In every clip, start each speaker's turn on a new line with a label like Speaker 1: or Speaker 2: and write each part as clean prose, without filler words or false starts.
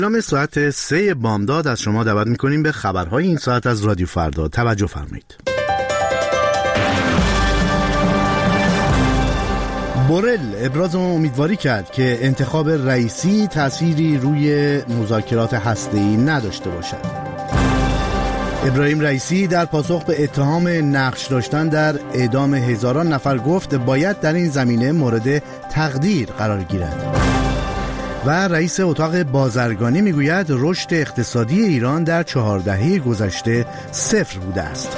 Speaker 1: نام ساعت 3 بامداد از شما دعوت میکنیم به خبرهای این ساعت از رادیو فردا. توجه فرمایید. بورل ابراز امیدواری کرد که انتخاب رئیسی تأثیری روی مذاکرات هسته‌ای نداشته باشد. ابراهیم رئیسی در پاسخ به اتهام نقش داشتن در اعدام هزاران نفر گفت باید در این زمینه مورد تقدیر قرار گیرد. و رئیس اتاق بازرگانی میگوید رشد اقتصادی ایران در 4 دهه گذشته 0 بوده است.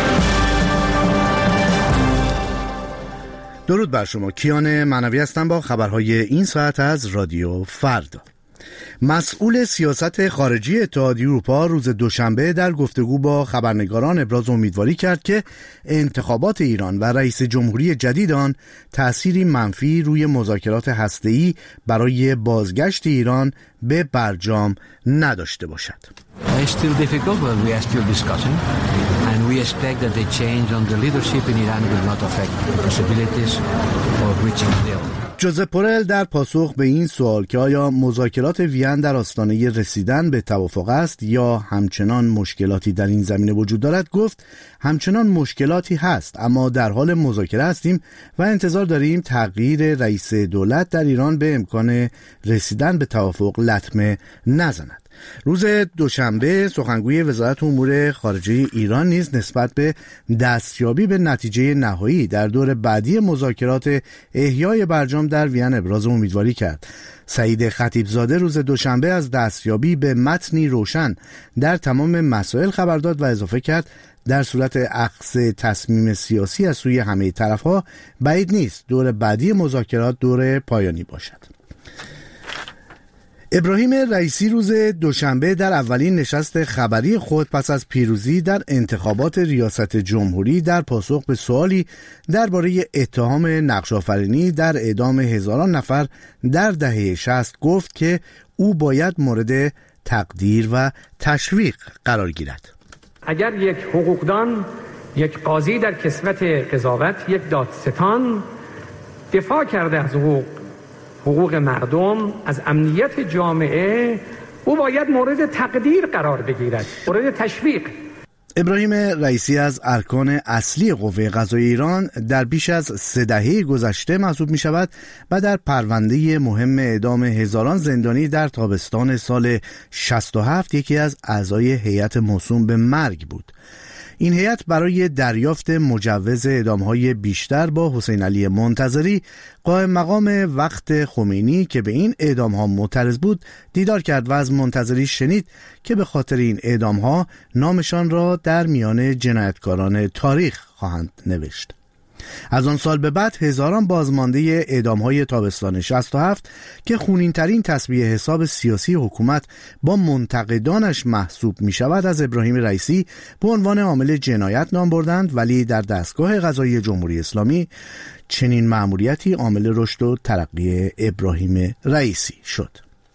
Speaker 1: درود بر شما. کیان معنوی هستم با خبرهای این ساعت از رادیو فردا. مسئول سیاست خارجی اتحادیه اروپا روز دوشنبه در گفتگو با خبرنگاران ابراز امیدواری کرد که انتخابات ایران و رئیس جمهوری جدید آن تأثیری منفی روی مذاکرات هسته‌ای برای بازگشت ایران به برجام نداشته باشد.
Speaker 2: It's still difficult, but we are still discussing, and we expect that the change on the leadership in Iran will not affect the possibilities of reaching a deal.
Speaker 1: جوزپ بورل در پاسخ به این سوال که آیا مذاکرات وین در آستانه رسیدن به توافق است یا همچنان مشکلاتی در این زمینه وجود دارد گفت همچنان مشکلاتی هست، اما در حال مذاکره هستیم و انتظار داریم تغییر رئیس دولت در ایران به امکان رسیدن به توافق لطمه نزند. روز دوشنبه سخنگوی وزارت امور خارجه ایران نیز نسبت به دستیابی به نتیجه نهایی در دور بعدی مذاکرات احیای برجام در وین ابراز امیدواری کرد. سعید خطیبزاده روز دوشنبه از دستیابی به متنی روشن در تمام مسائل خبر داد و اضافه کرد در صورت اخذ تصمیم سیاسی از سوی همه طرف‌ها بعید نیست دور بعدی مذاکرات دور پایانی باشد. ابراهیم رئیسی روز دوشنبه در اولین نشست خبری خود پس از پیروزی در انتخابات ریاست جمهوری در پاسخ به سوالی درباره اتهام نقش‌آفرینی در اعدام هزاران نفر در دهه 60 گفت که او باید مورد تقدیر و تشویق قرار گیرد.
Speaker 3: اگر یک حقوقدان، یک قاضی در کسوت قضاوت، یک دادستان دفاع کرده از حقوق مردم، از امنیت جامعه، او باید مورد تقدیر قرار بگیرد، مورد تشویق.
Speaker 1: ابراهیم رئیسی از ارکان اصلی قوه قضاییه ایران در بیش از 3 دهه گذشته محسوب می شود و در پرونده مهم اعدام هزاران زندانی در تابستان سال 67 یکی از اعضای هیئت موسوم به مرگ بود. این هیئت برای دریافت مجوز اعدام‌های بیشتر با حسین علی منتظری قائم مقام وقت خمینی که به این اعدام‌ها معترض بود دیدار کرد و از منتظری شنید که به خاطر این اعدام‌ها نامشان را در میان جنایتکاران تاریخ خواهند نوشت. از آن سال به بعد هزاران بازمانده اعدام‌های تابستان 67 که خونین‌ترین تسبیح حساب سیاسی حکومت با منتقدانش محسوب می‌شود از ابراهیم رئیسی به عنوان عامل جنایت نام بردند، ولی در دستگاه قضایی جمهوری اسلامی چنین مأموریتی عامل رشد و ترقی ابراهیم رئیسی شد.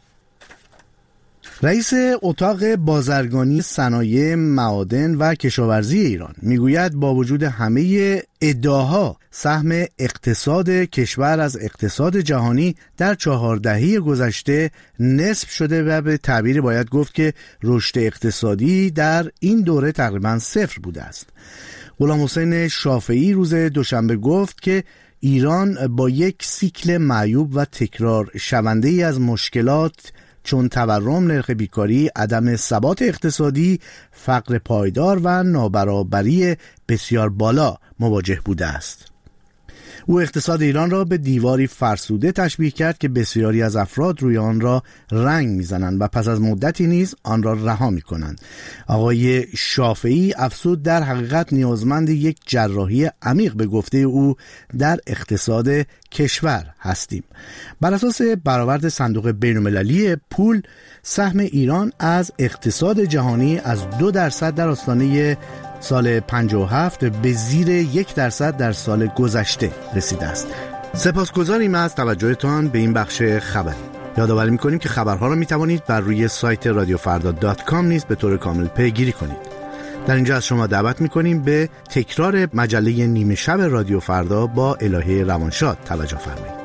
Speaker 1: رئیس اتاق بازرگانی صنایع معادن و کشاورزی ایران میگوید با وجود همه ادعاها سهم اقتصاد کشور از اقتصاد جهانی در 4 دهه گذشته نصف شده و به تعبیری باید گفت که رشد اقتصادی در این دوره تقریبا 0 بوده است. غلام حسین شافعی روز دوشنبه گفت که ایران با یک سیکل معیوب و تکرار شونده ای از مشکلات چون تورم، نرخ بیکاری، عدم ثبات اقتصادی، فقر پایدار و نابرابری بسیار بالا مواجه بوده است. او اقتصاد ایران را به دیواری فرسوده تشبیه کرد که بسیاری از افراد روی آن را رنگ میزنند و پس از مدتی نیز آن را رها میکنند. آقای شافعی افزود در حقیقت نیازمند یک جراحی عمیق به گفته او در اقتصاد کشور هستیم. بر اساس برآورد صندوق بین‌المللی پول سهم ایران از اقتصاد جهانی از 2% در آستانه سال 57 به زیر 1% در سال گذشته رسیده است. سپاسگزاریم از توجهتان به این بخش خبری. یادآوری می‌کنیم که خبرها را می‌توانید بر روی سایت radiofarda.com نیز به طور کامل پیگیری کنید. در اینجا از شما دعوت می‌کنیم به تکرار مجله نیمه شب رادیو فردا با الهه روانشاد توجه فرمایید.